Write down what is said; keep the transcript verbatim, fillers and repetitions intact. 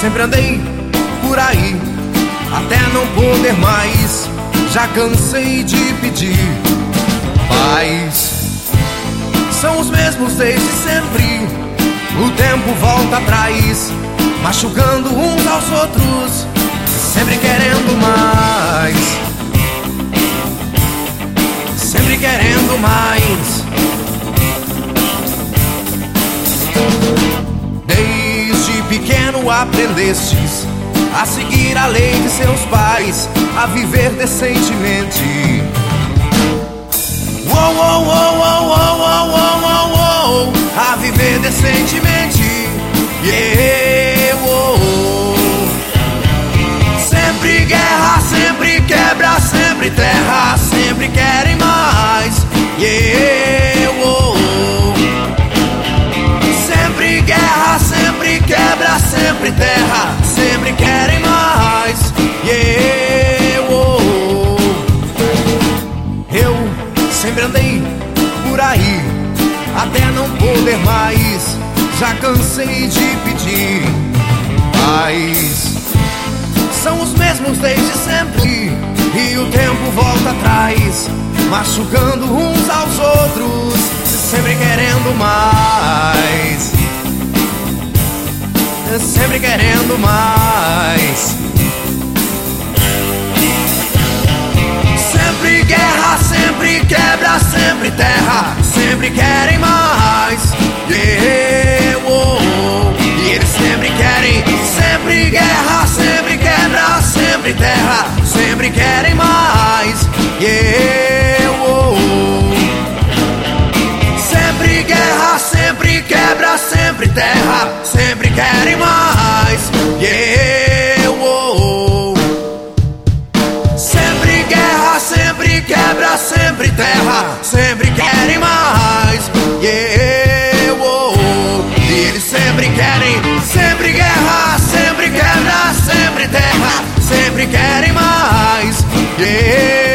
sempre andei por aí, até não poder mais. Já cansei de pedir paz. São os mesmos desde sempre. O tempo volta atrás, machucando uns aos outros, sempre querendo mais, sempre querendo mais. Desde pequeno aprendestes a seguir a lei de seus pais, a viver decentemente. Uou, uou, uou, uou, uou, uou, uou, uou, uou, a viver decentemente. Yeah, uou. Sempre guerra, sempre quebra, sempre terra, sempre querem mais. Yeah, uou. Sempre guerra, sempre quebra, sempre terra, sempre querem mais. Yeah, uou. Eu sempre andei por aí, até não poder mais. Já cansei de pedir paz. São os mesmos desde sempre, e o tempo volta atrás, machucando uns aos outros, sempre querendo mais, sempre querendo mais. Sempre guerra, sempre quebra, sempre terra, sempre querem mais. Yeah, uou. E eles sempre querem, sempre guerra, sempre quebra, sempre terra, sempre querem mais. Yeah, uou. Sempre guerra, sempre quebra, sempre terra, sempre querem mais. Yeah, uou. Sempre guerra, sempre quebra, sempre terra, sempre querem mais. Yeah, uou. E eles sempre querem, sempre guerra, sempre quebra, sempre terra, sempre querem mais. Yeah.